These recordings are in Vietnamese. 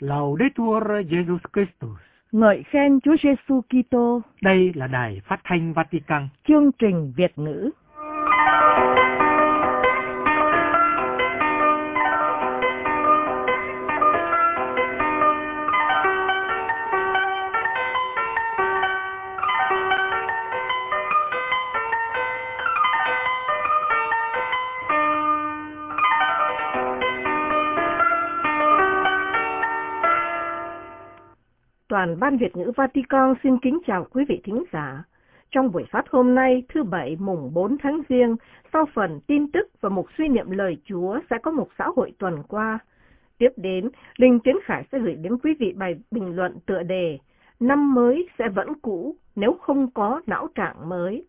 Laudetur Jesus Christus. Ngợi khen Chúa Giêsu Kitô. Đây là Đài Phát thanh Vatican. Chương trình Việt ngữ. Toàn ban Việt ngữ Vatican xin kính chào quý vị thính giả. Trong buổi phát hôm nay, thứ Bảy mùng 4 tháng Giêng, sau phần tin tức và mục suy niệm lời Chúa sẽ có mục xã hội tuần qua. Tiếp đến, Linh Tiến Khải sẽ gửi đến quý vị bài bình luận tựa đề Năm mới sẽ vẫn cũ nếu không có não trạng mới.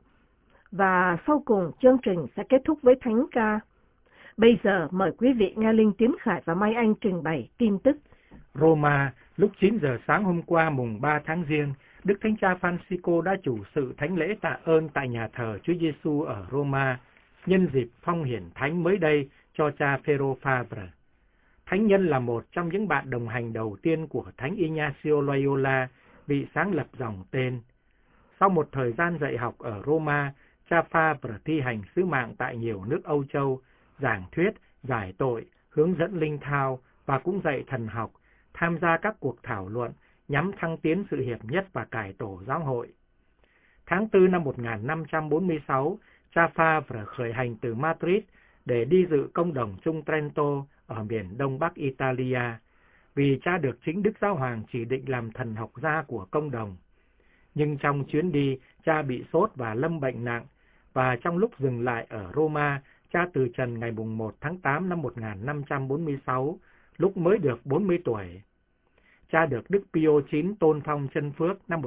Và sau cùng, chương trình sẽ kết thúc với thánh ca. Bây giờ, mời quý vị nghe Linh Tiến Khải và Mai Anh trình bày tin tức. Roma, lúc 9 giờ sáng hôm qua mùng 3 tháng Giêng, Đức Thánh Cha Francisco đã chủ sự thánh lễ tạ ơn tại nhà thờ Chúa Giêsu ở Roma, nhân dịp phong hiển thánh mới đây cho cha Phêrô Favre. Thánh nhân là một trong những bạn đồng hành đầu tiên của Thánh Ignacio Loyola, vị sáng lập dòng tên. Sau một thời gian dạy học ở Roma, cha Favre thi hành sứ mạng tại nhiều nước Âu Châu, giảng thuyết, giải tội, hướng dẫn linh thao và cũng dạy thần học, tham gia các cuộc thảo luận nhằm thăng tiến sự hiệp nhất và cải tổ giáo hội. Tháng 4 năm 1546, cha Favre khởi hành từ Madrid để đi dự công đồng Trung Trento ở miền đông bắc Italia, vì cha được chính Đức Giáo Hoàng chỉ định làm thần học gia của công đồng. Nhưng trong chuyến đi, cha bị sốt và lâm bệnh nặng, và trong lúc dừng lại ở Roma, cha từ trần ngày 1 tháng 8 năm 1546, lúc mới được 40 tuổi. Cha được Đức Pio IX tôn phong chân phước năm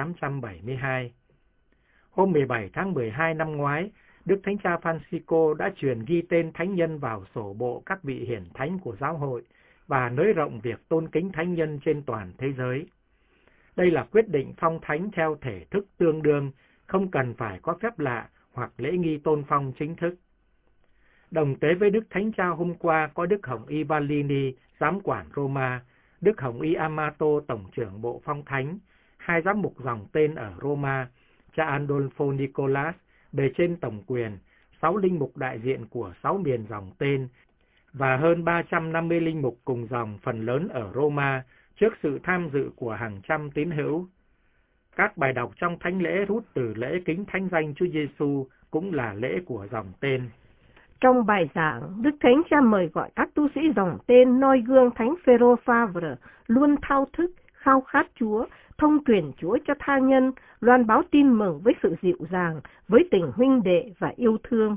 1872. Hôm 17 tháng 12 năm ngoái, Đức Thánh Cha Francisco đã truyền ghi tên thánh nhân vào sổ bộ các vị hiển thánh của giáo hội và nới rộng việc tôn kính thánh nhân trên toàn thế giới. Đây là quyết định phong thánh theo thể thức tương đương, không cần phải có phép lạ hoặc lễ nghi tôn phong chính thức. Đồng tế với Đức Thánh Cha hôm qua có Đức Hồng Y Valini, giám quản Roma, Đức Hồng Y Amato, tổng trưởng bộ phong thánh, hai giám mục dòng tên ở Roma, cha Andolfo Nicolas, bề trên tổng quyền, 6 linh mục đại diện của 6 miền dòng tên, và hơn 350 linh mục cùng dòng phần lớn ở Roma, trước sự tham dự của hàng trăm tín hữu. Các bài đọc trong thánh lễ rút từ lễ kính thánh danh Chúa Giêsu cũng là lễ của dòng tên. Trong bài giảng, Đức Thánh Cha mời gọi các tu sĩ dòng tên noi gương Thánh Phêrô Favre luôn thao thức, khao khát Chúa, thông truyền Chúa cho tha nhân, loan báo tin mừng với sự dịu dàng, với tình huynh đệ và yêu thương.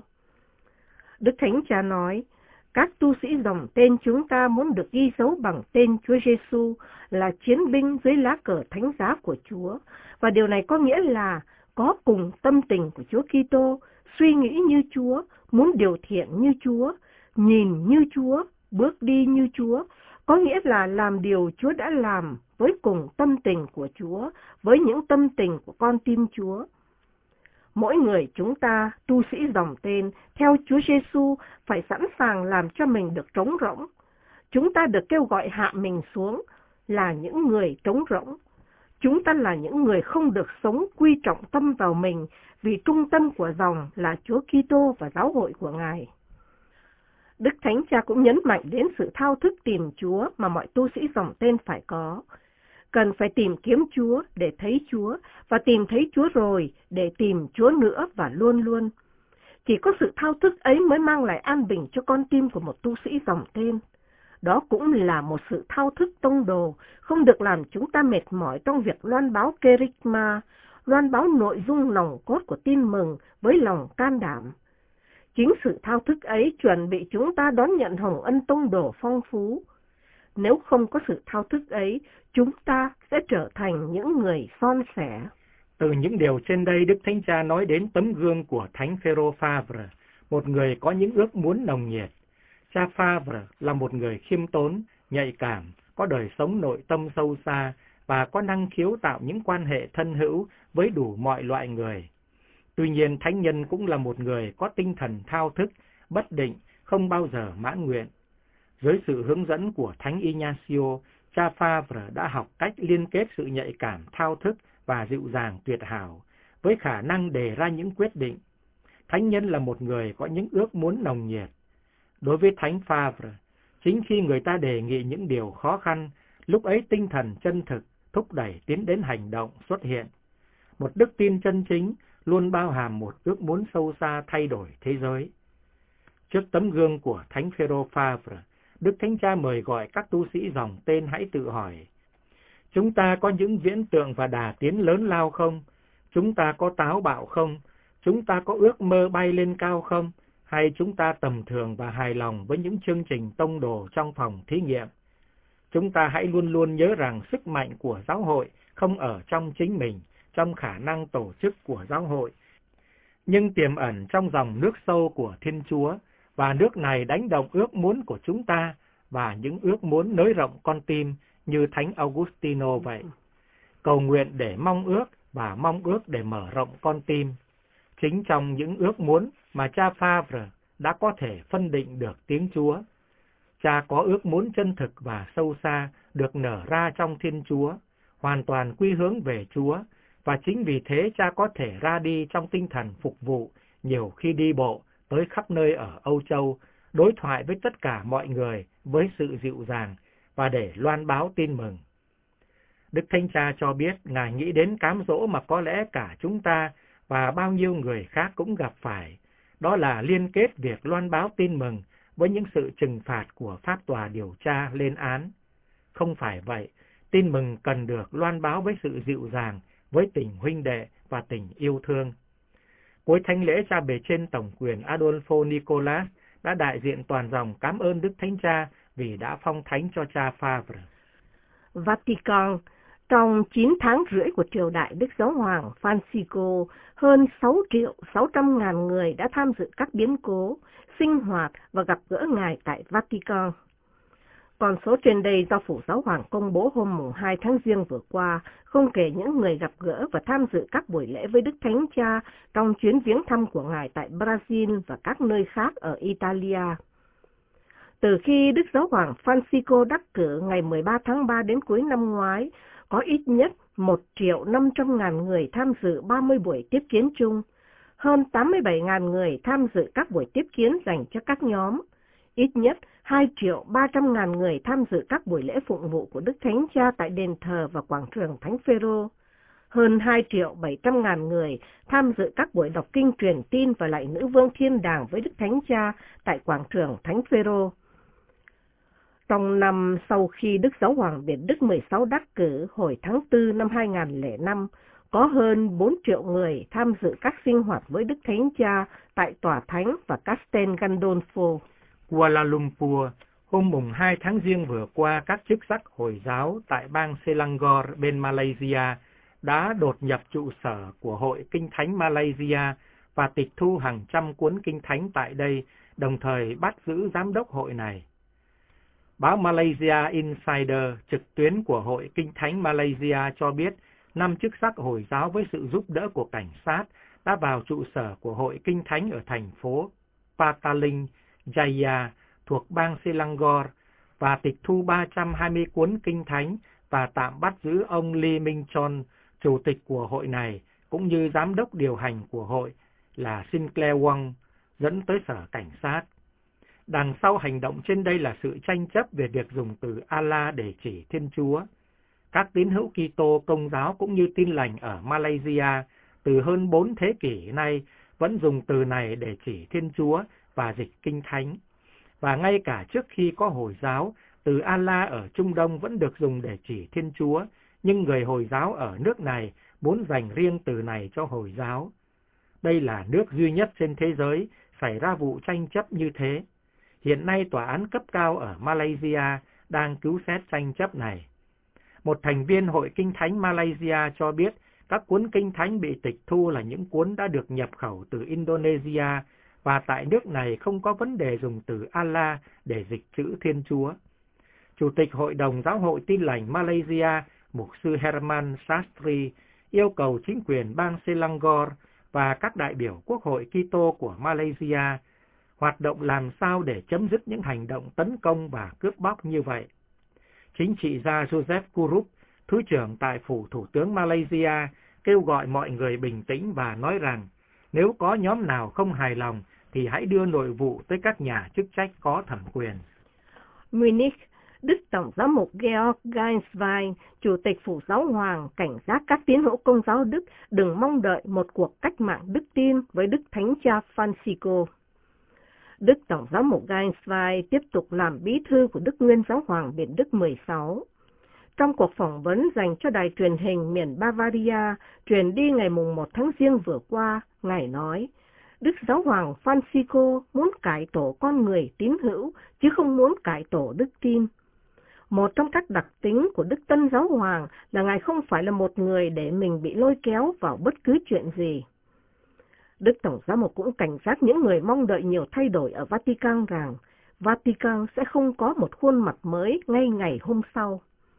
Đức Thánh Cha nói, các tu sĩ dòng tên chúng ta muốn được ghi dấu bằng tên Chúa Giêsu là chiến binh dưới lá cờ thánh giá của Chúa, và điều này có nghĩa là có cùng tâm tình của Chúa Kitô, suy nghĩ như Chúa, muốn điều thiện như Chúa, nhìn như Chúa, bước đi như Chúa, có nghĩa là làm điều Chúa đã làm với cùng tâm tình của Chúa, với những tâm tình của con tim Chúa. Mỗi người chúng ta, tu sĩ dòng tên, theo Chúa Giêsu phải sẵn sàng làm cho mình được trống rỗng. Chúng ta được kêu gọi hạ mình xuống là những người trống rỗng. Chúng ta là những người không được sống quy trọng tâm vào mình, vì trung tâm của dòng là Chúa Kitô và giáo hội của Ngài. Đức Thánh Cha cũng nhấn mạnh đến sự thao thức tìm Chúa mà mọi tu sĩ dòng tên phải có. Cần phải tìm kiếm Chúa để thấy Chúa, và tìm thấy Chúa rồi để tìm Chúa nữa và luôn luôn. Chỉ có sự thao thức ấy mới mang lại an bình cho con tim của một tu sĩ dòng tên. Đó cũng là một sự thao thức tông đồ, không được làm chúng ta mệt mỏi trong việc loan báo kerygma, loan báo nội dung nòng cốt của tin mừng với lòng can đảm. Chính sự thao thức ấy chuẩn bị chúng ta đón nhận hồng ân tông đồ phong phú. Nếu không có sự thao thức ấy, chúng ta sẽ trở thành những người son sẻ. Từ những điều trên đây, Đức Thánh Cha nói đến tấm gương của Thánh Phêrô Favre, một người có những ước muốn nồng nhiệt. Cha Favre là một người khiêm tốn, nhạy cảm, có đời sống nội tâm sâu xa và có năng khiếu tạo những quan hệ thân hữu với đủ mọi loại người. Tuy nhiên, thánh nhân cũng là một người có tinh thần thao thức, bất định, không bao giờ mãn nguyện. Dưới sự hướng dẫn của Thánh Ignacio, cha Favre đã học cách liên kết sự nhạy cảm thao thức và dịu dàng tuyệt hảo với khả năng đề ra những quyết định. Thánh nhân là một người có những ước muốn nồng nhiệt. Đối với Thánh Favre, chính khi người ta đề nghị những điều khó khăn, lúc ấy tinh thần chân thực thúc đẩy tiến đến hành động xuất hiện. Một đức tin chân chính luôn bao hàm một ước muốn sâu xa thay đổi thế giới. Trước tấm gương của Thánh Phêrô Favre, Đức Thánh Cha mời gọi các tu sĩ dòng tên hãy tự hỏi: chúng ta có những viễn tượng và đà tiến lớn lao không? Chúng ta có táo bạo không? Chúng ta có ước mơ bay lên cao không? Hay chúng ta tầm thường và hài lòng với những chương trình tông đồ trong phòng thí nghiệm? Chúng ta hãy luôn luôn nhớ rằng sức mạnh của giáo hội không ở trong chính mình, trong khả năng tổ chức của giáo hội, nhưng tiềm ẩn trong dòng nước sâu của Thiên Chúa, và nước này đánh động ước muốn của chúng ta và những ước muốn nới rộng con tim như Thánh Augustino vậy. Cầu nguyện để mong ước và mong ước để mở rộng con tim. Chính trong những ước muốn mà cha Favre đã có thể phân định được tiếng Chúa. Cha có ước muốn chân thực và sâu xa được nở ra trong Thiên Chúa, hoàn toàn quy hướng về Chúa, và chính vì thế cha có thể ra đi trong tinh thần phục vụ, nhiều khi đi bộ tới khắp nơi ở Âu Châu, đối thoại với tất cả mọi người với sự dịu dàng và để loan báo tin mừng. Đức Thánh Cha cho biết Ngài nghĩ đến cám dỗ mà có lẽ cả chúng ta và bao nhiêu người khác cũng gặp phải, đó là liên kết việc loan báo tin mừng với những sự trừng phạt của pháp tòa điều tra lên án. Không phải vậy, tin mừng cần được loan báo với sự dịu dàng, với tình huynh đệ và tình yêu thương. Cuối thánh lễ, cha bề trên tổng quyền Adolfo Nicolas đã đại diện toàn dòng cảm ơn Đức Thánh Cha vì đã phong thánh cho cha Favre. Vatican, trong 9 tháng rưỡi của triều đại Đức Giáo hoàng Francisco, hơn 6.600.000 người đã tham dự các biến cố, sinh hoạt và gặp gỡ Ngài tại Vatican. Con số trên đây do Phủ Giáo hoàng công bố hôm 2 tháng Giêng vừa qua, không kể những người gặp gỡ và tham dự các buổi lễ với Đức Thánh Cha trong chuyến viếng thăm của Ngài tại Brazil và các nơi khác ở Italia. Từ khi Đức Giáo hoàng Francisco đắc cử ngày 13 tháng 3 đến cuối năm ngoái, có ít nhất 1.500.000 người tham dự 30 buổi tiếp kiến chung, hơn 87.000 người tham dự các buổi tiếp kiến dành cho các nhóm, ít nhất 2.300.000 người tham dự các buổi lễ phụng vụ của Đức Thánh Cha tại đền thờ và quảng trường Thánh Phêrô, hơn 2.700.000 người tham dự các buổi đọc kinh truyền tin và lạy Nữ Vương Thiên Đàng với Đức Thánh Cha tại quảng trường Thánh Phêrô. Trong năm sau khi Đức Giáo hoàng Biển Đức 16 đắc cử hồi tháng 4 năm 2005, có hơn 4 triệu người tham dự các sinh hoạt với Đức Thánh Cha tại Tòa Thánh và Castel Gandolfo. Kuala Lumpur, hôm 2 tháng Giêng vừa qua, các chức sắc Hồi giáo tại bang Selangor bên Malaysia đã đột nhập trụ sở của Hội Kinh Thánh Malaysia và tịch thu hàng trăm cuốn Kinh Thánh tại đây, đồng thời bắt giữ giám đốc hội này. Báo Malaysia Insider trực tuyến của Hội Kinh Thánh Malaysia cho biết 5 chức sắc Hồi giáo với sự giúp đỡ của cảnh sát đã vào trụ sở của Hội Kinh Thánh ở thành phố Pataling, Jaya thuộc bang Selangor và tịch thu 320 cuốn Kinh Thánh và tạm bắt giữ ông Lee Minh Chon, chủ tịch của hội này, cũng như giám đốc điều hành của hội là Sinclair Wong, dẫn tới sở cảnh sát. Đằng sau hành động trên đây là sự tranh chấp về việc dùng từ Allah để chỉ Thiên Chúa. Các tín hữu Kitô Công giáo cũng như Tin lành ở Malaysia từ hơn 4 thế kỷ nay vẫn dùng từ này để chỉ Thiên Chúa và dịch Kinh Thánh. Và ngay cả trước khi có Hồi giáo, từ Allah ở Trung Đông vẫn được dùng để chỉ Thiên Chúa, nhưng người Hồi giáo ở nước này muốn dành riêng từ này cho Hồi giáo. Đây là nước duy nhất trên thế giới xảy ra vụ tranh chấp như thế. Hiện nay tòa án cấp cao ở Malaysia đang cứu xét tranh chấp này. Một thành viên Hội Kinh Thánh Malaysia cho biết các cuốn Kinh Thánh bị tịch thu là những cuốn đã được nhập khẩu từ Indonesia và tại nước này không có vấn đề dùng từ Allah để dịch chữ Thiên Chúa. Chủ tịch Hội đồng Giáo hội Tin lành Malaysia, Mục sư Herman Sastry, yêu cầu chính quyền bang Selangor và các đại biểu Quốc hội Kitô của Malaysia hoạt động làm sao để chấm dứt những hành động tấn công và cướp bóc như vậy. chính trị gia Joseph Kurup, Thứ trưởng tại Phủ Thủ tướng Malaysia, kêu gọi mọi người bình tĩnh và nói rằng nếu có nhóm nào không hài lòng thì hãy đưa nội vụ tới các nhà chức trách có thẩm quyền. Munich, Đức Tổng giám mục Georg Gainswein, Chủ tịch Phủ Giáo hoàng, cảnh giác các tín hữu Công giáo Đức đừng mong đợi một cuộc cách mạng đức tin với Đức Thánh Cha Francisco. Đức Tổng giám mục Gainswein tiếp tục làm bí thư của Đức Nguyên Giáo hoàng miền Đức 16. Trong cuộc phỏng vấn dành cho đài truyền hình miền Bavaria, truyền đi ngày 1 tháng Giêng vừa qua, Ngài nói, Đức Giáo hoàng Francisco muốn cải tổ con người tín hữu, chứ không muốn cải tổ đức tin. Một trong các đặc tính của Đức Tân Giáo hoàng là Ngài không phải là một người để mình bị lôi kéo vào bất cứ chuyện gì. Đức Tổng giám mục cũng cảnh giác những người mong đợi nhiều thay đổi ở Vatican rằng Vatican sẽ không có một khuôn mặt mới ngay ngày hôm sau.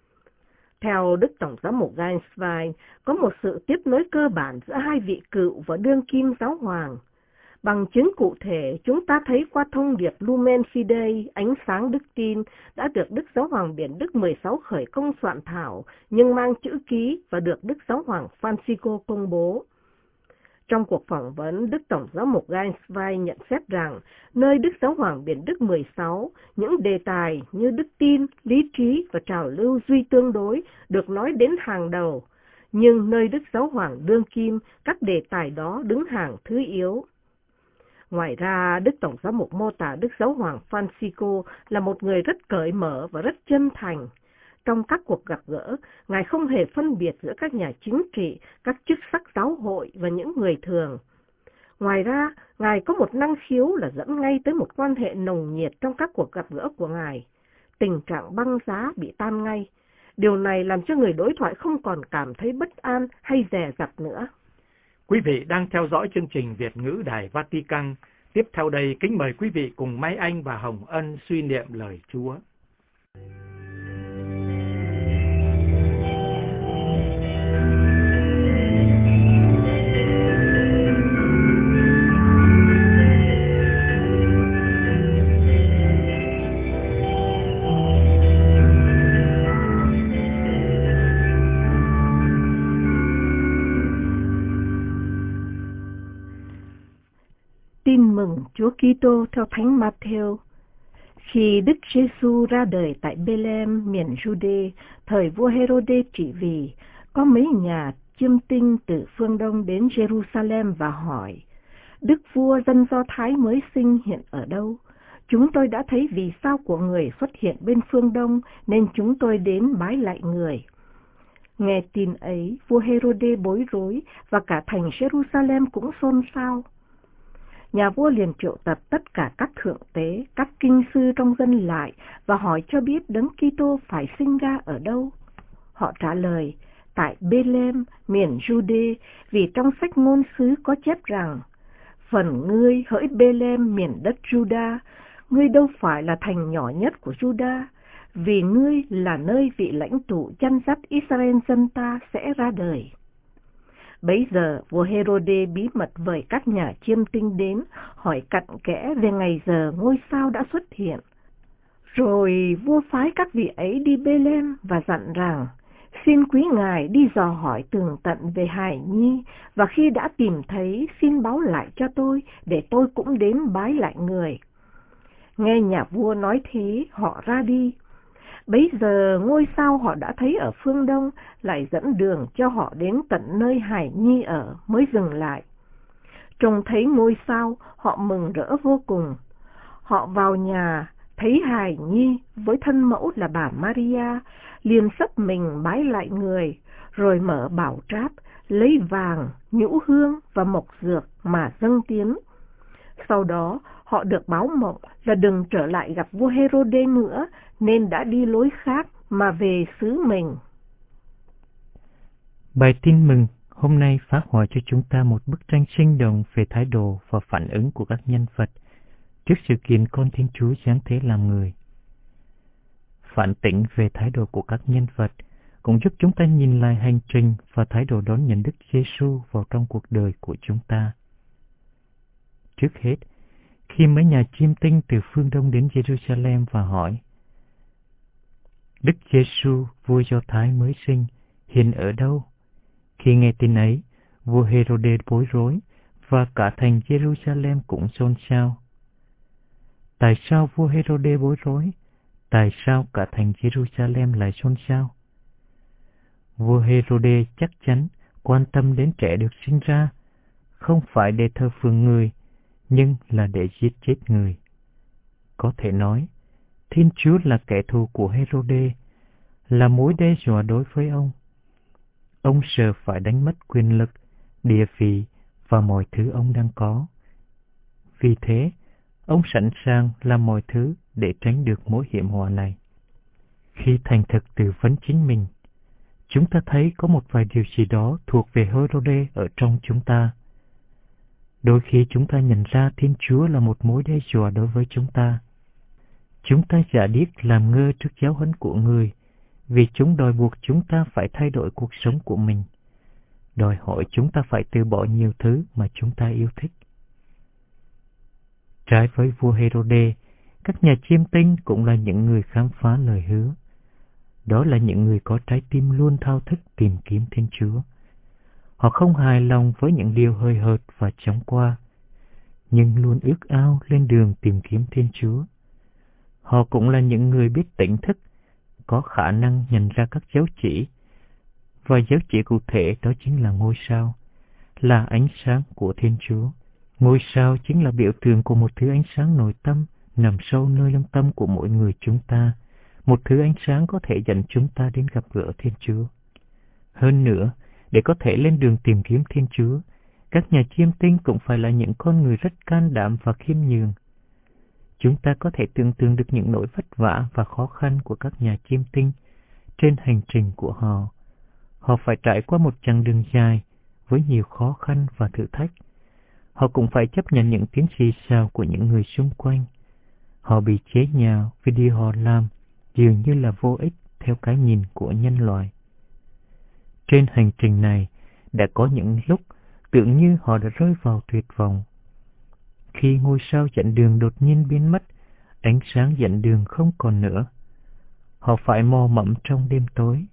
Theo Đức Tổng giám mục Gainswein, có một sự tiếp nối cơ bản giữa hai vị cựu và đương kim giáo hoàng. Bằng chứng cụ thể, chúng ta thấy qua thông điệp Lumen Fidei, ánh sáng đức tin, đã được Đức Giáo hoàng miền Đức 16 khởi công soạn thảo, nhưng mang chữ ký và được Đức Giáo hoàng Francisco công bố. Trong cuộc phỏng vấn, Đức Tổng giám mục Gainswein nhận xét rằng, nơi Đức Giáo hoàng miền Đức 16, những đề tài như đức tin, lý trí và trào lưu duy tương đối được nói đến hàng đầu, nhưng nơi Đức Giáo hoàng đương kim, các đề tài đó đứng hàng thứ yếu. Ngoài ra, Đức Tổng giám mục mô tả Đức Giáo hoàng Francisco là một người rất cởi mở và rất chân thành. Trong các cuộc gặp gỡ, Ngài không hề phân biệt giữa các nhà chính trị, các chức sắc giáo hội và những người thường. Ngoài ra, Ngài có một năng khiếu là dẫn ngay tới một quan hệ nồng nhiệt trong các cuộc gặp gỡ của Ngài. Tình trạng băng giá bị tan ngay. Điều này làm cho người đối thoại không còn cảm thấy bất an hay dè dặt nữa. Quý vị đang theo dõi chương trình Việt ngữ Đài Vatican. Tiếp theo đây, kính mời quý vị cùng Mai Anh và Hồng Ân suy niệm lời Chúa. Tin mừng Chúa Kitô theo Thánh Matthew. Khi Đức Giêsu ra đời tại Bethlehem, miền Jude, thời vua Herode trị vì, có mấy nhà chiêm tinh từ phương Đông đến Jerusalem và hỏi, Đức vua dân Do Thái mới sinh hiện ở đâu? Chúng tôi đã thấy vì sao của người xuất hiện bên phương Đông, nên chúng tôi đến bái lạy người. Nghe tin ấy, vua Herode bối rối và cả thành Jerusalem cũng xôn xao. Nhà vua liền triệu tập tất cả các thượng tế, các kinh sư trong dân lại và hỏi cho biết Đấng Kitô phải sinh ra ở đâu. Họ trả lời, tại Bethlehem, miền Jude, vì trong sách ngôn sứ có chép rằng, phần ngươi hỡi Bethlehem miền đất Juda, ngươi đâu phải là thành nhỏ nhất của Juda, vì ngươi là nơi vị lãnh tụ chăn dắt Israel dân ta sẽ ra đời. Bấy giờ, vua Herode bí mật mời các nhà chiêm tinh đến, hỏi cặn kẽ về ngày giờ ngôi sao đã xuất hiện. Rồi vua phái các vị ấy đi Bethlehem và dặn rằng, xin quý ngài đi dò hỏi tường tận về hài nhi, và khi đã tìm thấy xin báo lại cho tôi, để tôi cũng đến bái lại người. Nghe nhà vua nói thế, họ ra đi. Bấy giờ ngôi sao họ đã thấy ở phương Đông lại dẫn đường cho họ đến tận nơi hài nhi ở mới dừng lại. Trông thấy ngôi sao, họ mừng rỡ vô cùng. Họ vào nhà, thấy hài nhi với thân mẫu là bà Maria, liền sấp mình bái lại người, rồi mở bảo tráp, lấy vàng, nhũ hương và mộc dược mà dâng tiến. Sau đó, họ được báo mộng là đừng trở lại gặp vua Herode nữa, nên đã đi lối khác mà về xứ mình. Bài tin mừng hôm nay phác họa cho chúng ta một bức tranh sinh động về thái độ và phản ứng của các nhân vật trước sự kiện con Thiên Chúa giáng thế làm người. Phản tỉnh về thái độ của các nhân vật cũng giúp chúng ta nhìn lại hành trình và thái độ đón nhận Đức Giêsu vào trong cuộc đời của chúng ta. Trước hết, khi mấy nhà chiêm tinh từ phương Đông đến Jerusalem và hỏi, Đức Giêsu, vua Do Thái mới sinh, hiện ở đâu? Khi nghe tin ấy, vua Hêrôđê bối rối, và cả thành Giê-ru-sa-lem cũng xôn xao. Tại sao vua Hêrôđê bối rối? Tại sao cả thành Giê-ru-sa-lem lại xôn xao? Vua Hêrôđê chắc chắn quan tâm đến trẻ được sinh ra, không phải để thờ phượng người, nhưng là để giết chết người. Có thể nói, Thiên Chúa là kẻ thù của Hêrôđê, là mối đe dọa đối với ông. Ông sợ phải đánh mất quyền lực, địa vị và mọi thứ ông đang có. Vì thế, ông sẵn sàng làm mọi thứ để tránh được mối hiểm họa này. Khi thành thực tự vấn chính mình, chúng ta thấy có một vài điều gì đó thuộc về Hêrôđê ở trong chúng ta. Đôi khi chúng ta nhận ra Thiên Chúa là một mối đe dọa đối với chúng ta. Chúng ta giả điếc làm ngơ trước giáo huấn của người, vì chúng đòi buộc chúng ta phải thay đổi cuộc sống của mình, đòi hỏi chúng ta phải từ bỏ nhiều thứ mà chúng ta yêu thích. Trái với vua Hêrôđê, các nhà chiêm tinh cũng là những người khám phá lời hứa. Đó là những người có trái tim luôn thao thức tìm kiếm Thiên Chúa. Họ không hài lòng với những điều hời hợt và chóng qua, nhưng luôn ước ao lên đường tìm kiếm Thiên Chúa. Họ cũng là những người biết tỉnh thức, có khả năng nhận ra các dấu chỉ, và dấu chỉ cụ thể đó chính là ngôi sao, là ánh sáng của Thiên Chúa. Ngôi sao chính là biểu tượng của một thứ ánh sáng nội tâm nằm sâu nơi lương tâm của mỗi người chúng ta, một thứ ánh sáng có thể dẫn chúng ta đến gặp gỡ Thiên Chúa. Hơn nữa, để có thể lên đường tìm kiếm Thiên Chúa, các nhà chiêm tinh cũng phải là những con người rất can đảm và khiêm nhường. Chúng ta có thể tưởng tượng được những nỗi vất vả và khó khăn của các nhà chiêm tinh trên hành trình của họ. Họ phải trải qua một chặng đường dài với nhiều khó khăn và thử thách. Họ cũng phải chấp nhận những tiếng xì xào của những người xung quanh. Họ bị chế nhạo vì điều họ làm dường như là vô ích theo cái nhìn của nhân loại. Trên hành trình này đã có những lúc tưởng như họ đã rơi vào tuyệt vọng. Khi ngôi sao dẫn đường đột nhiên biến mất, ánh sáng dẫn đường không còn nữa, họ phải mò mẫm trong đêm tối.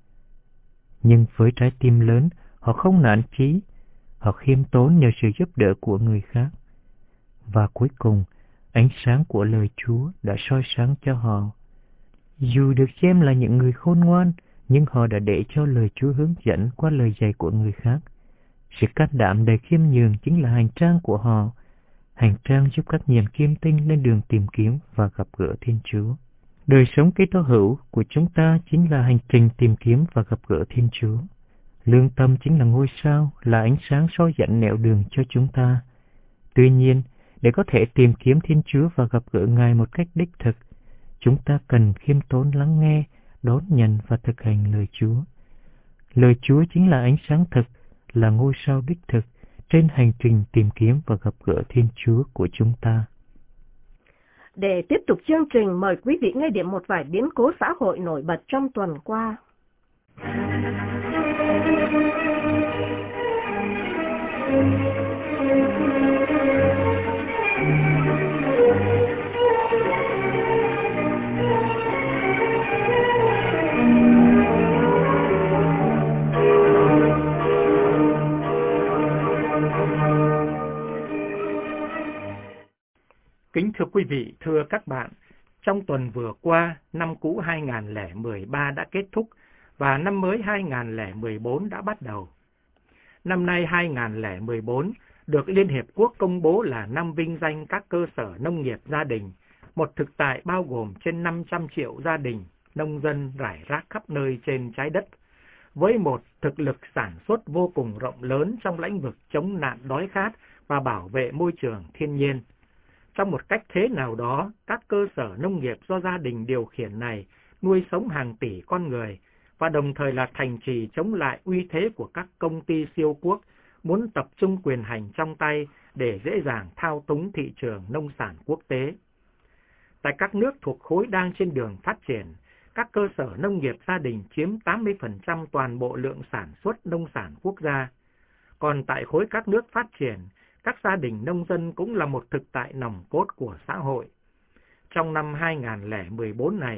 Nhưng với trái tim lớn, họ không nản chí, họ khiêm tốn nhờ sự giúp đỡ của người khác. Và cuối cùng, ánh sáng của lời Chúa đã soi sáng cho họ. Dù được xem là những người khôn ngoan, nhưng họ đã để cho lời Chúa hướng dẫn qua lời dạy của người khác. Sự can đảm đầy khiêm nhường chính là hành trang của họ, hành trang giúp các nhà chiêm tinh lên đường tìm kiếm và gặp gỡ Thiên Chúa. Đời sống Kitô hữu của chúng ta chính là hành trình tìm kiếm và gặp gỡ Thiên Chúa. Lương tâm chính là ngôi sao, là ánh sáng soi dẫn nẻo đường cho chúng ta. Tuy nhiên, để có thể tìm kiếm Thiên Chúa và gặp gỡ Ngài một cách đích thực, chúng ta cần khiêm tốn lắng nghe, đón nhận và thực hành lời Chúa. Lời Chúa chính là ánh sáng thực, là ngôi sao đích thực trên hành trình tìm kiếm và gặp gỡ Thiên Chúa của chúng ta. Để tiếp tục chương trình, mời quý vị nghe điểm một vài biến cố xã hội nổi bật trong tuần qua. Kính thưa quý vị, thưa các bạn, trong tuần vừa qua, năm cũ 2013 đã kết thúc và năm mới 2014 đã bắt đầu. Năm nay 2014 được Liên Hiệp Quốc công bố là năm vinh danh các cơ sở nông nghiệp gia đình, một thực tại bao gồm trên 500 triệu gia đình, nông dân rải rác khắp nơi trên trái đất, với một thực lực sản xuất vô cùng rộng lớn trong lĩnh vực chống nạn đói khát và bảo vệ môi trường thiên nhiên. Trong một cách thế nào đó, các cơ sở nông nghiệp do gia đình điều khiển này nuôi sống hàng tỷ con người và đồng thời là thành trì chống lại uy thế của các công ty siêu quốc muốn tập trung quyền hành trong tay để dễ dàng thao túng thị trường nông sản quốc tế. Tại các nước thuộc khối đang trên đường phát triển, các cơ sở nông nghiệp gia đình chiếm 80% toàn bộ lượng sản xuất nông sản quốc gia. Còn tại khối các nước phát triển, các gia đình nông dân cũng là một thực tại nòng cốt của xã hội. Trong năm 2014 này,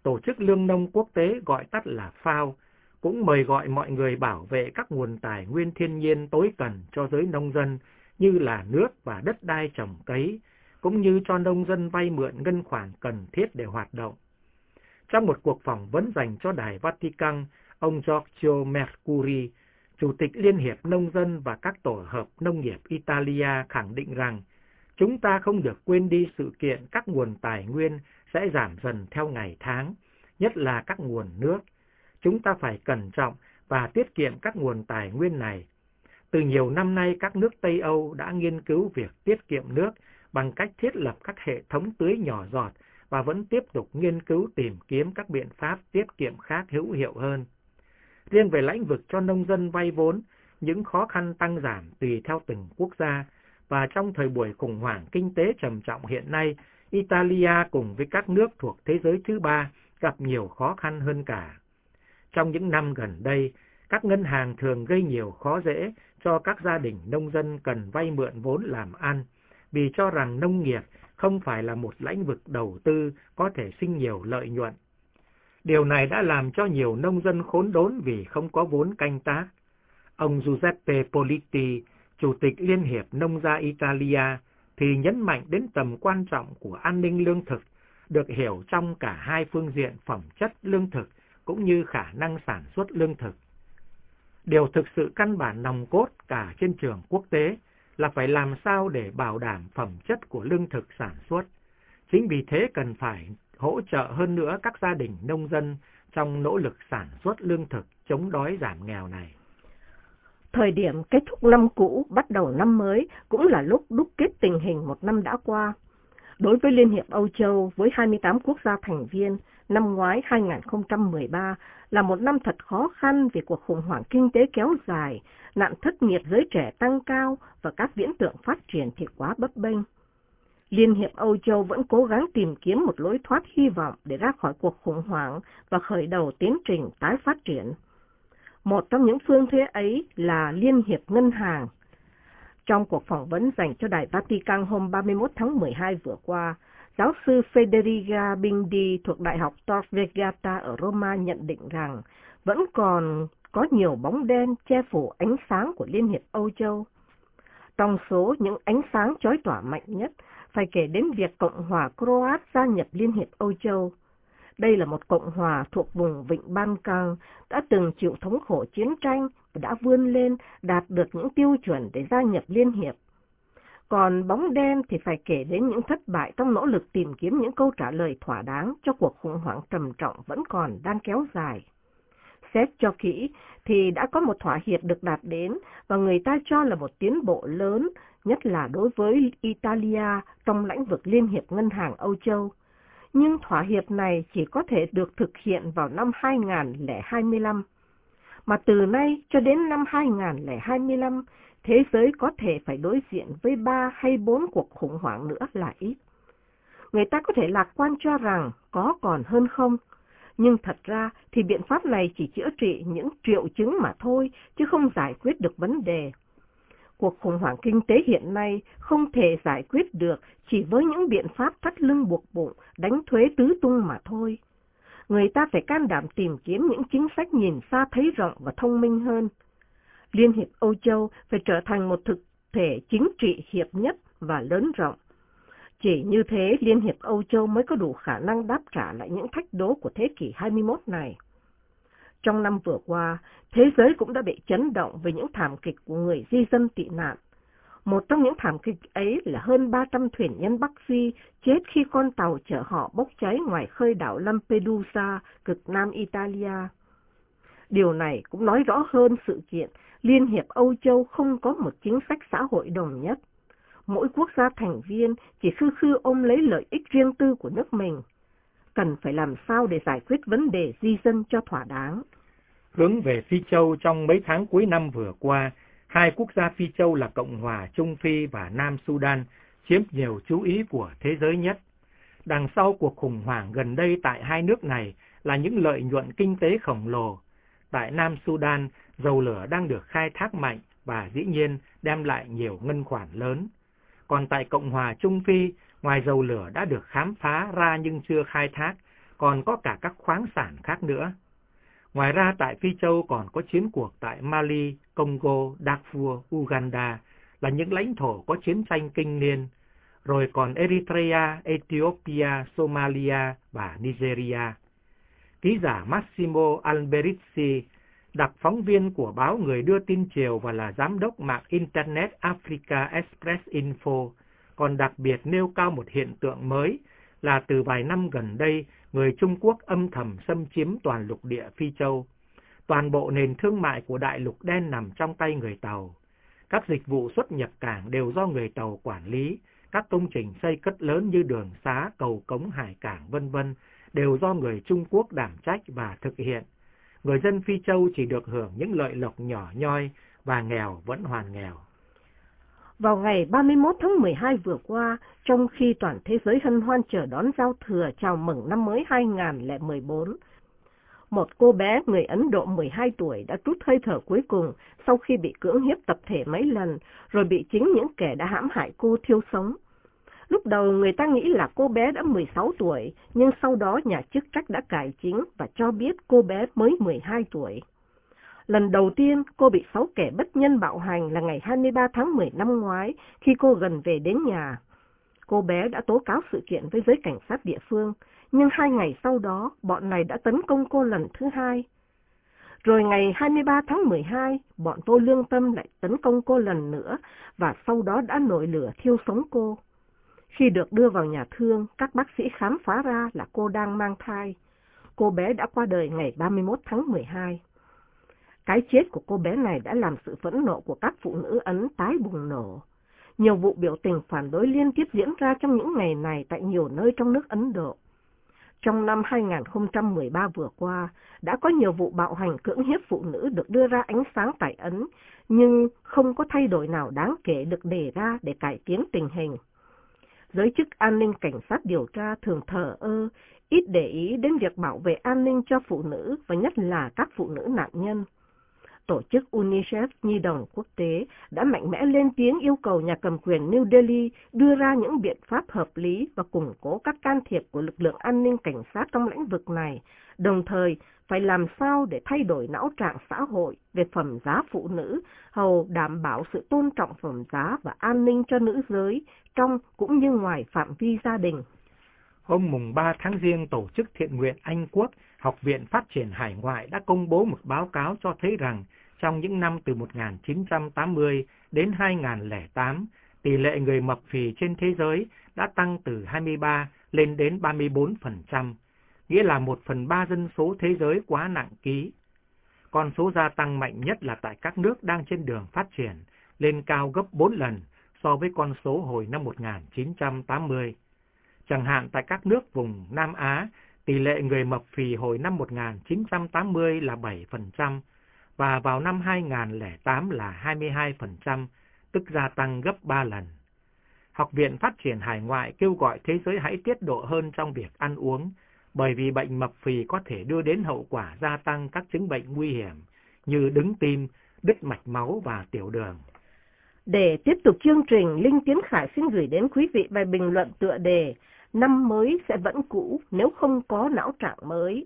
Tổ chức Lương nông Quốc tế gọi tắt là FAO cũng mời gọi mọi người bảo vệ các nguồn tài nguyên thiên nhiên tối cần cho giới nông dân như là nước và đất đai trồng cấy, cũng như cho nông dân vay mượn ngân khoản cần thiết để hoạt động. Trong một cuộc phỏng vấn dành cho Đài Vatican, ông Giorgio Mercuri, Chủ tịch Liên hiệp Nông dân và các tổ hợp nông nghiệp Italia khẳng định rằng chúng ta không được quên đi sự kiện các nguồn tài nguyên sẽ giảm dần theo ngày tháng, nhất là các nguồn nước. Chúng ta phải cẩn trọng và tiết kiệm các nguồn tài nguyên này. Từ nhiều năm nay, các nước Tây Âu đã nghiên cứu việc tiết kiệm nước bằng cách thiết lập các hệ thống tưới nhỏ giọt và vẫn tiếp tục nghiên cứu tìm kiếm các biện pháp tiết kiệm khác hữu hiệu hơn. Riêng về lĩnh vực cho nông dân vay vốn, những khó khăn tăng giảm tùy theo từng quốc gia, và trong thời buổi khủng hoảng kinh tế trầm trọng hiện nay, Italia cùng với các nước thuộc thế giới thứ ba gặp nhiều khó khăn hơn cả. Trong những năm gần đây, các ngân hàng thường gây nhiều khó dễ cho các gia đình nông dân cần vay mượn vốn làm ăn, vì cho rằng nông nghiệp không phải là một lĩnh vực đầu tư có thể sinh nhiều lợi nhuận. Điều này đã làm cho nhiều nông dân khốn đốn vì không có vốn canh tác. Ông Giuseppe Politi, Chủ tịch Liên hiệp Nông gia Italia, thì nhấn mạnh đến tầm quan trọng của an ninh lương thực, được hiểu trong cả hai phương diện phẩm chất lương thực cũng như khả năng sản xuất lương thực. Điều thực sự căn bản nòng cốt cả trên trường quốc tế là phải làm sao để bảo đảm phẩm chất của lương thực sản xuất. Chính vì thế cần phải hỗ trợ hơn nữa các gia đình nông dân trong nỗ lực sản xuất lương thực chống đói giảm nghèo này. Thời điểm kết thúc năm cũ, bắt đầu năm mới cũng là lúc đúc kết tình hình một năm đã qua. Đối với Liên hiệp Âu Châu với 28 quốc gia thành viên, năm ngoái 2013 là một năm thật khó khăn vì cuộc khủng hoảng kinh tế kéo dài, nạn thất nghiệp giới trẻ tăng cao và các viễn tượng phát triển thì quá bấp bênh. Liên hiệp Âu Châu vẫn cố gắng tìm kiếm một lối thoát hy vọng để ra khỏi cuộc khủng hoảng và khởi đầu tiến trình tái phát triển. Một trong những phương thế ấy là Liên hiệp Ngân hàng. Trong cuộc phỏng vấn dành cho Đài Vatican hôm 31 tháng 12 vừa qua, giáo sư Federica Bindi thuộc Đại học Tor Vergata ở Roma nhận định rằng vẫn còn có nhiều bóng đen che phủ ánh sáng của Liên hiệp Âu Châu. Trong số những ánh sáng chói tỏa mạnh nhất, phải kể đến việc Cộng hòa Croat gia nhập Liên hiệp Âu Châu. Đây là một cộng hòa thuộc vùng Vịnh Ban Căng, đã từng chịu thống khổ chiến tranh và đã vươn lên đạt được những tiêu chuẩn để gia nhập Liên hiệp. Còn bóng đen thì phải kể đến những thất bại trong nỗ lực tìm kiếm những câu trả lời thỏa đáng cho cuộc khủng hoảng trầm trọng vẫn còn đang kéo dài. Xét cho kỹ thì đã có một thỏa hiệp được đạt đến và người ta cho là một tiến bộ lớn, nhất là đối với Italia trong lĩnh vực Liên hiệp Ngân hàng Âu Châu. Nhưng thỏa hiệp này chỉ có thể được thực hiện vào năm 2025. Mà từ nay cho đến năm 2025, thế giới có thể phải đối diện với 3 hay 4 cuộc khủng hoảng nữa là ít. Người ta có thể lạc quan cho rằng có còn hơn không, nhưng thật ra thì biện pháp này chỉ chữa trị những triệu chứng mà thôi, chứ không giải quyết được vấn đề. Cuộc khủng hoảng kinh tế hiện nay không thể giải quyết được chỉ với những biện pháp thắt lưng buộc bụng, đánh thuế tứ tung mà thôi. Người ta phải can đảm tìm kiếm những chính sách nhìn xa thấy rộng và thông minh hơn. Liên hiệp Âu Châu phải trở thành một thực thể chính trị hiệp nhất và lớn rộng. Chỉ như thế, Liên hiệp Âu Châu mới có đủ khả năng đáp trả lại những thách đố của thế kỷ 21 này. Trong năm vừa qua, thế giới cũng đã bị chấn động về những thảm kịch của người di dân tị nạn. Một trong những thảm kịch ấy là hơn 300 thuyền nhân Bắc Phi chết khi con tàu chở họ bốc cháy ngoài khơi đảo Lampedusa, cực nam Italia. Điều này cũng nói rõ hơn sự kiện Liên hiệp Âu Châu không có một chính sách xã hội đồng nhất. Mỗi quốc gia thành viên chỉ khư khư ôm lấy lợi ích riêng tư của nước mình. Cần phải làm sao để giải quyết vấn đề di dân cho thỏa đáng. Hướng về Phi Châu trong mấy tháng cuối năm vừa qua, hai quốc gia Phi Châu là Cộng hòa Trung Phi và Nam Sudan chiếm nhiều chú ý của thế giới nhất. Đằng sau cuộc khủng hoảng gần đây tại hai nước này là những lợi nhuận kinh tế khổng lồ. Tại Nam Sudan, dầu lửa đang được khai thác mạnh và dĩ nhiên đem lại nhiều ngân khoản lớn. Còn tại Cộng hòa Trung Phi, ngoài dầu lửa đã được khám phá ra nhưng chưa khai thác, còn có cả các khoáng sản khác nữa. Ngoài ra tại Phi Châu còn có chiến cuộc tại Mali, Congo, Darfur, Uganda là những lãnh thổ có chiến tranh kinh niên, rồi còn Eritrea, Ethiopia, Somalia và Nigeria. Ký giả Massimo Alberizzi, đặc phóng viên của báo Người đưa tin chiều và là giám đốc mạng Internet Africa Express Info, còn đặc biệt nêu cao một hiện tượng mới là từ vài năm gần đây, người Trung Quốc âm thầm xâm chiếm toàn lục địa Phi Châu. Toàn bộ nền thương mại của đại lục đen nằm trong tay người Tàu. Các dịch vụ xuất nhập cảng đều do người Tàu quản lý, các công trình xây cất lớn như đường xá, cầu cống, hải cảng v.v. đều do người Trung Quốc đảm trách và thực hiện. Người dân Phi Châu chỉ được hưởng những lợi lộc nhỏ nhoi và nghèo vẫn hoàn nghèo. Vào ngày 31 tháng 12 vừa qua, trong khi toàn thế giới hân hoan chờ đón giao thừa chào mừng năm mới 2014, một cô bé người Ấn Độ 12 tuổi đã trút hơi thở cuối cùng sau khi bị cưỡng hiếp tập thể mấy lần, rồi bị chính những kẻ đã hãm hại cô thiêu sống. Lúc đầu người ta nghĩ là cô bé đã 16 tuổi, nhưng sau đó nhà chức trách đã cải chính và cho biết cô bé mới 12 tuổi. Lần đầu tiên cô bị 6 kẻ bất nhân bạo hành là ngày 23 tháng 10 năm ngoái khi cô gần về đến nhà. Cô bé đã tố cáo sự kiện với giới cảnh sát địa phương, nhưng 2 ngày sau đó bọn này đã tấn công cô lần thứ 2. Rồi ngày 23 tháng 12, bọn Tô Lương Tâm lại tấn công cô lần nữa và sau đó đã nổi lửa thiêu sống cô. Khi được đưa vào nhà thương, các bác sĩ khám phá ra là cô đang mang thai. Cô bé đã qua đời ngày 31 tháng 12. Cái chết của cô bé này đã làm sự phẫn nộ của các phụ nữ Ấn tái bùng nổ. Nhiều vụ biểu tình phản đối liên tiếp diễn ra trong những ngày này tại nhiều nơi trong nước Ấn Độ. Trong năm 2013 vừa qua, đã có nhiều vụ bạo hành cưỡng hiếp phụ nữ được đưa ra ánh sáng tại Ấn, nhưng không có thay đổi nào đáng kể được đề ra để cải tiến tình hình. Giới chức an ninh cảnh sát điều tra thường thờ ơ, ít để ý đến việc bảo vệ an ninh cho phụ nữ và nhất là các phụ nữ nạn nhân. Tổ chức UNICEF Nhi đồng quốc tế đã mạnh mẽ lên tiếng yêu cầu nhà cầm quyền New Delhi đưa ra những biện pháp hợp lý và củng cố các can thiệp của lực lượng an ninh cảnh sát trong lĩnh vực này, đồng thời phải làm sao để thay đổi não trạng xã hội về phẩm giá phụ nữ, hầu đảm bảo sự tôn trọng phẩm giá và an ninh cho nữ giới trong cũng như ngoài phạm vi gia đình. Hôm mùng 3 tháng Giêng, Tổ chức Thiện nguyện Anh Quốc, Học viện Phát triển Hải ngoại đã công bố một báo cáo cho thấy rằng trong những năm từ 1980 đến 2008, tỷ lệ người mập phì trên thế giới đã tăng từ 23 lên đến 34%, nghĩa là 1/3 dân số thế giới quá nặng ký. Con số gia tăng mạnh nhất là tại các nước đang trên đường phát triển, lên cao gấp 4 lần so với con số hồi năm 1980. Chẳng hạn tại các nước vùng Nam Á, tỷ lệ người mập phì hồi năm 1980 là 7%, và vào năm 2008 là 22%, tức gia tăng gấp 3 lần. Học viện Phát triển Hải ngoại kêu gọi thế giới hãy tiết độ hơn trong việc ăn uống, bởi vì bệnh mập phì có thể đưa đến hậu quả gia tăng các chứng bệnh nguy hiểm như đứng tim, đứt mạch máu và tiểu đường. Để tiếp tục chương trình, Linh Tiến Khải xin gửi đến quý vị bài bình luận tựa đề "Năm mới sẽ vẫn cũ nếu không có não trạng mới".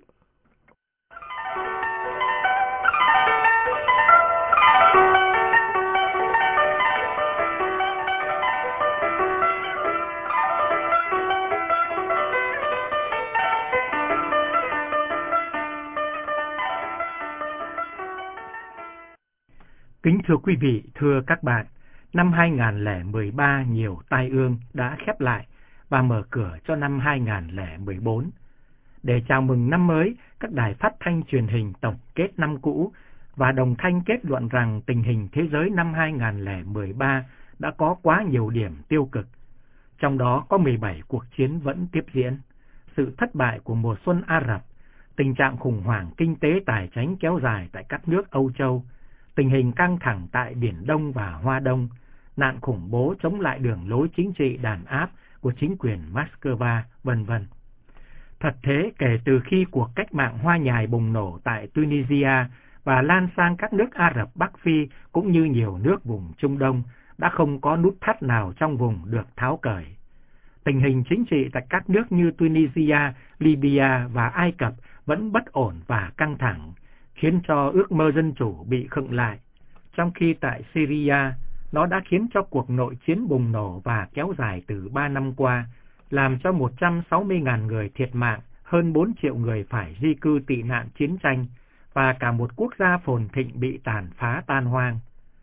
Kính thưa quý vị, thưa các bạn, năm 2013 nhiều tai ương đã khép lại và mở cửa cho năm 2014. Để chào mừng năm mới, các đài phát thanh truyền hình tổng kết năm cũ và đồng thanh kết luận rằng tình hình thế giới năm 2013 đã có quá nhiều điểm tiêu cực. Trong đó có 17 cuộc chiến vẫn tiếp diễn, sự thất bại của mùa xuân Ả Rập, tình trạng khủng hoảng kinh tế tài chánh kéo dài tại các nước Âu Châu, tình hình căng thẳng tại Biển Đông và Hoa Đông, nạn khủng bố chống lại đường lối chính trị đàn áp của chính quyền Moscow, v.v. Thật thế, kể từ khi cuộc cách mạng hoa nhài bùng nổ tại Tunisia và lan sang các nước Ả Rập Bắc Phi cũng như nhiều nước vùng Trung Đông, đã không có nút thắt nào trong vùng được tháo cởi. Tình hình chính trị tại các nước như Tunisia, Libya và Ai Cập vẫn bất ổn và căng thẳng, khiến cho ước mơ dân chủ bị khựng lại. Trong khi tại Syria, nó đã khiến cho cuộc nội chiến bùng nổ và kéo dài từ 3 năm qua, làm cho 160.000 người thiệt mạng, hơn 4 triệu người phải di cư tị nạn chiến tranh, và cả một quốc gia phồn thịnh bị tàn phá tan hoang.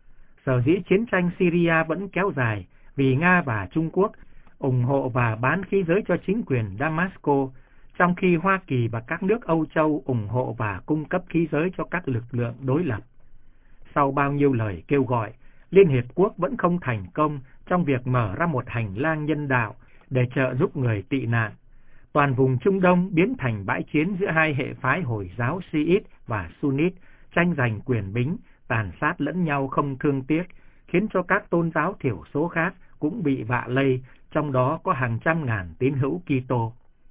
Sở dĩ chiến tranh Syria vẫn kéo dài vì Nga và Trung Quốc ủng hộ và bán khí giới cho chính quyền Damascus, trong khi Hoa Kỳ và các nước Âu Châu ủng hộ và cung cấp khí giới cho các lực lượng đối lập. Sau bao nhiêu lời kêu gọi, Liên Hiệp Quốc vẫn không thành công trong việc mở ra một hành lang nhân đạo để trợ giúp người tị nạn. Toàn vùng Trung Đông biến thành bãi chiến giữa hai hệ phái Hồi giáo Shiite và Sunnit, tranh giành quyền bính, tàn sát lẫn nhau không thương tiếc, khiến cho các tôn giáo thiểu số khác cũng bị vạ lây, trong đó có hàng trăm ngàn tín hữu Kitô.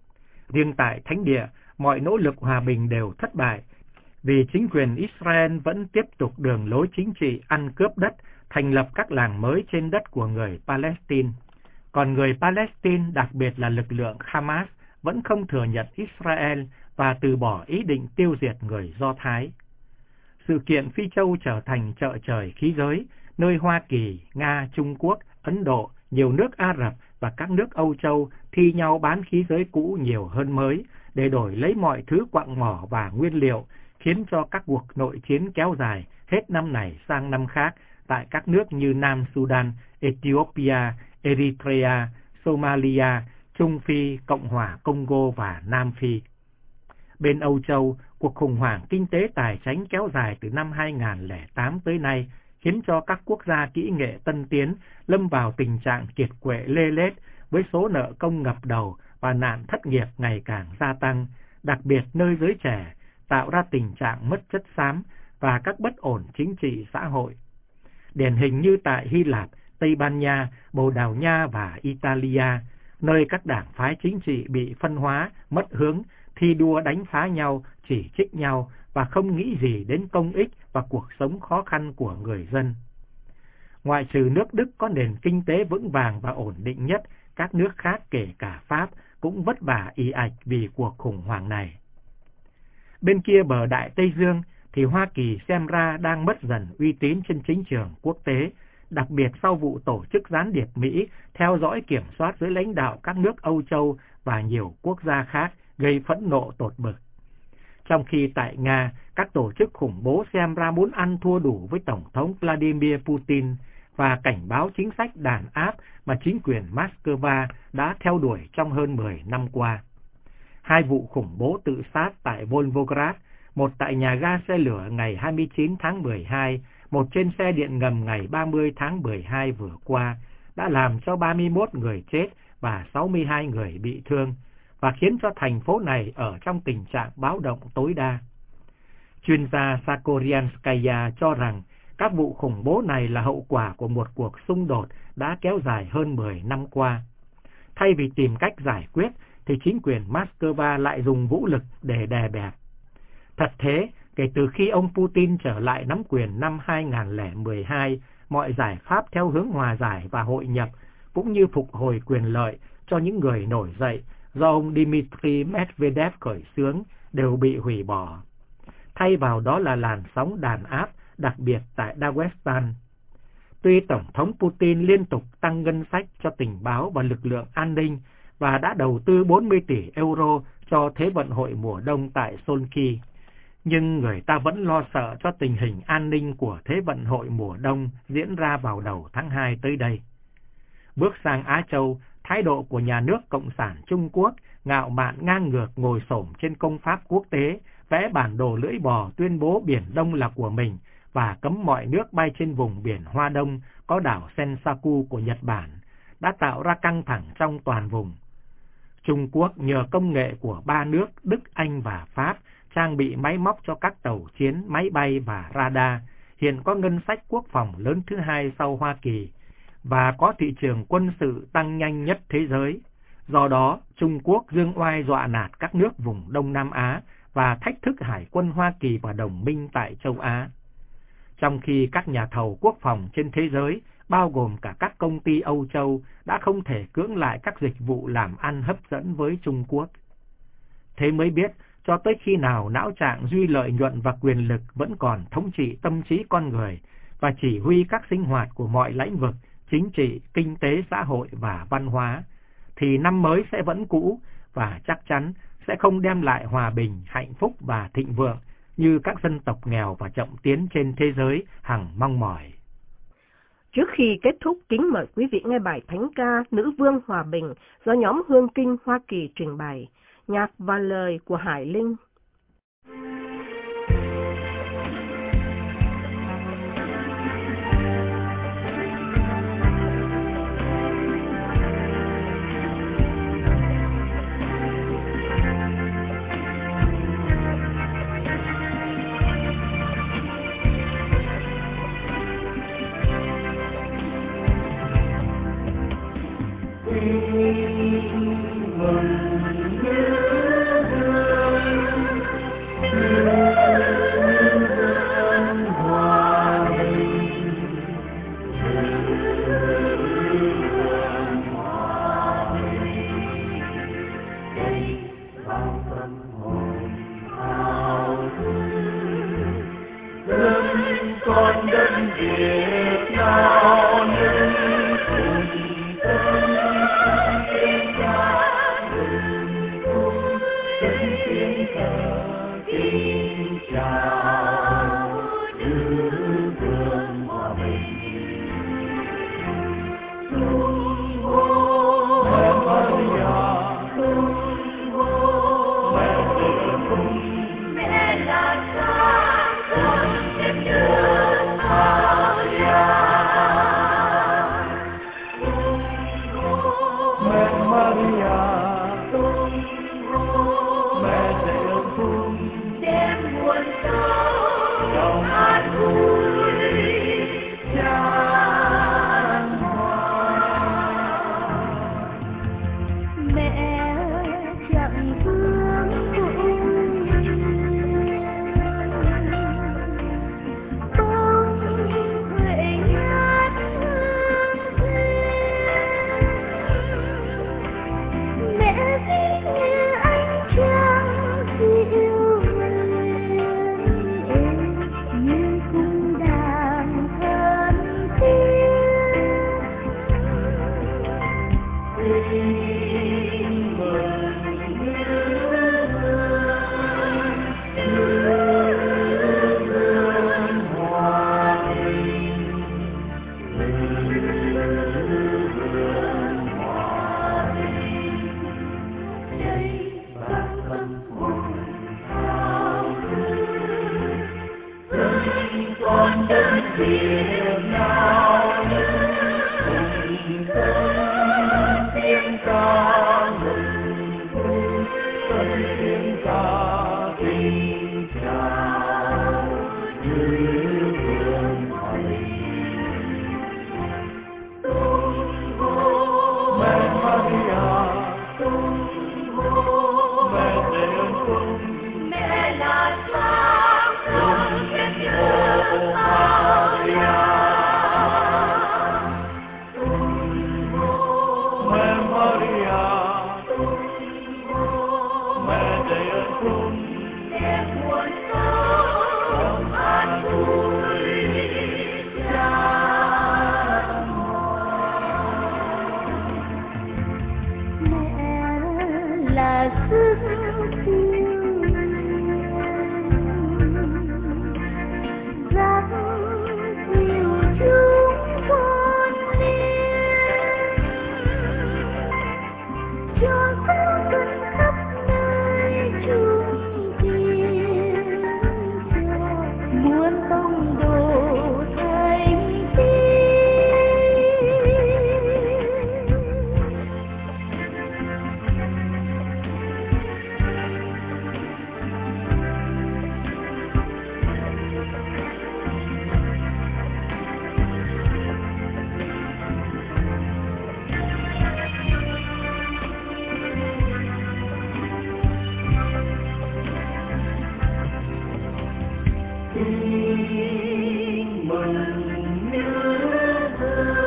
Riêng tại Thánh Địa, mọi nỗ lực hòa bình đều thất bại, vì chính quyền Israel vẫn tiếp tục đường lối chính trị ăn cướp đất, thành lập các làng mới trên đất của người Palestine. Còn người Palestine, đặc biệt là lực lượng Hamas, vẫn không thừa nhận Israel và từ bỏ ý định tiêu diệt người Do Thái. Sự kiện Phi Châu trở thành chợ trời khí giới, nơi Hoa Kỳ, Nga, Trung Quốc, Ấn Độ, nhiều nước Ả Rập và các nước Âu Châu thi nhau bán khí giới cũ nhiều hơn mới để đổi lấy mọi thứ quặng mỏ và nguyên liệu, khiến cho các cuộc nội chiến kéo dài hết năm này sang năm khác tại các nước như Nam Sudan, Ethiopia, Eritrea, Somalia, Trung Phi, Cộng hòa Congo và Nam Phi. Bên Âu Châu, cuộc khủng hoảng kinh tế tài chính kéo dài từ năm 2008 tới nay khiến cho các quốc gia kỹ nghệ tân tiến lâm vào tình trạng kiệt quệ lê lết với số nợ công ngập đầu và nạn thất nghiệp ngày càng gia tăng, đặc biệt nơi giới trẻ, tạo ra tình trạng mất chất xám và các bất ổn chính trị xã hội. Điển hình như tại Hy Lạp, Tây Ban Nha, Bồ Đào Nha và Italia, nơi các đảng phái chính trị bị phân hóa, mất hướng, thi đua đánh phá nhau, chỉ trích nhau và không nghĩ gì đến công ích và cuộc sống khó khăn của người dân. Ngoại trừ nước Đức có nền kinh tế vững vàng và ổn định nhất, các nước khác kể cả Pháp cũng vất vả ì ạch vì cuộc khủng hoảng này. Bên kia bờ Đại Tây Dương thì Hoa Kỳ xem ra đang mất dần uy tín trên chính trường quốc tế, đặc biệt sau vụ tổ chức gián điệp Mỹ theo dõi kiểm soát dưới lãnh đạo các nước Âu Châu và nhiều quốc gia khác, gây phẫn nộ tột bực. Trong khi tại Nga, các tổ chức khủng bố xem ra muốn ăn thua đủ với Tổng thống Vladimir Putin và cảnh báo chính sách đàn áp mà chính quyền Moscow đã theo đuổi trong hơn 10 năm qua. Hai vụ khủng bố tự sát tại Volgograd, một tại nhà ga xe lửa ngày 29 tháng 12, một trên xe điện ngầm ngày 30 tháng 12 vừa qua, đã làm cho 31 người chết và 62 người bị thương, và khiến cho thành phố này ở trong tình trạng báo động tối đa. Chuyên gia Sakorianskaya cho rằng các vụ khủng bố này là hậu quả của một cuộc xung đột đã kéo dài hơn 10 năm qua. Thay vì tìm cách giải quyết, thì chính quyền Moscow lại dùng vũ lực để đè bẹp. Thật thế, kể từ khi ông Putin trở lại nắm quyền năm 2012, mọi giải pháp theo hướng hòa giải và hội nhập, cũng như phục hồi quyền lợi cho những người nổi dậy do ông Dmitry Medvedev khởi xướng, đều bị hủy bỏ. Thay vào đó là làn sóng đàn áp, đặc biệt tại Dagestan. Tuy Tổng thống Putin liên tục tăng ngân sách cho tình báo và lực lượng an ninh và đã đầu tư 40 tỷ euro cho Thế vận hội mùa đông tại Sochi, nhưng người ta vẫn lo sợ cho tình hình an ninh của Thế vận hội mùa đông diễn ra vào đầu tháng 2 tới đây. Bước sang Á Châu, thái độ của nhà nước Cộng sản Trung Quốc ngạo mạn ngang ngược ngồi xổm trên công pháp quốc tế, vẽ bản đồ lưỡi bò tuyên bố Biển Đông là của mình và cấm mọi nước bay trên vùng biển Hoa Đông có đảo Senkaku của Nhật Bản, đã tạo ra căng thẳng trong toàn vùng. Trung Quốc nhờ công nghệ của ba nước Đức, Anh và Pháp trang bị máy móc cho các tàu chiến, máy bay và radar, hiện có ngân sách quốc phòng lớn thứ hai sau Hoa Kỳ và có thị trường quân sự tăng nhanh nhất thế giới. Do đó, Trung Quốc giương oai dọa nạt các nước vùng Đông Nam Á và thách thức hải quân Hoa Kỳ và đồng minh tại châu Á. Trong khi các nhà thầu quốc phòng trên thế giới bao gồm cả các công ty Âu Châu, đã không thể cưỡng lại các dịch vụ làm ăn hấp dẫn với Trung Quốc. Thế mới biết, cho tới khi nào não trạng duy lợi nhuận và quyền lực vẫn còn thống trị tâm trí con người và chỉ huy các sinh hoạt của mọi lĩnh vực, chính trị, kinh tế, xã hội và văn hóa, thì năm mới sẽ vẫn cũ và chắc chắn sẽ không đem lại hòa bình, hạnh phúc và thịnh vượng như các dân tộc nghèo và chậm tiến trên thế giới hằng mong mỏi. Trước khi kết thúc, kính mời quý vị nghe bài thánh ca Nữ Vương Hòa Bình do nhóm Hương Kinh Hoa Kỳ trình bày, nhạc và lời của Hải Linh. Mừng nhớ thương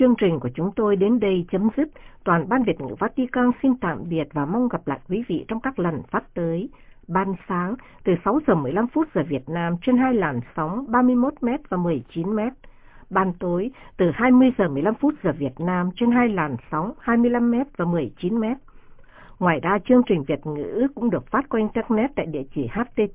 chương trình của chúng tôi đến đây chấm dứt. Toàn ban Việt ngữ Vatican xin tạm biệt và mong gặp lại quý vị trong các lần phát tới. Ban sáng từ 6 giờ 15 phút giờ Việt Nam trên 2 làn sóng 31m và 19m. Ban tối từ 20 giờ 15 phút giờ Việt Nam trên 2 làn sóng 25m và 19m. Ngoài ra, chương trình Việt ngữ cũng được phát qua Internet tại địa chỉ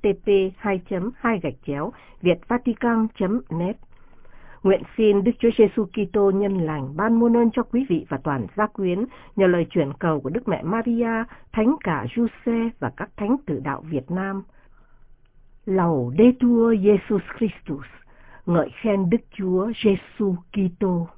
http://vietvatican.net. Nguyện xin Đức Chúa Giêsu Kitô nhân lành ban muôn ơn cho quý vị và toàn gia quyến nhờ lời chuyển cầu của Đức Mẹ Maria, Thánh cả Giuse và các thánh tử đạo Việt Nam. Laudetur Jesus Christus, ngợi khen Đức Chúa Giêsu Kitô.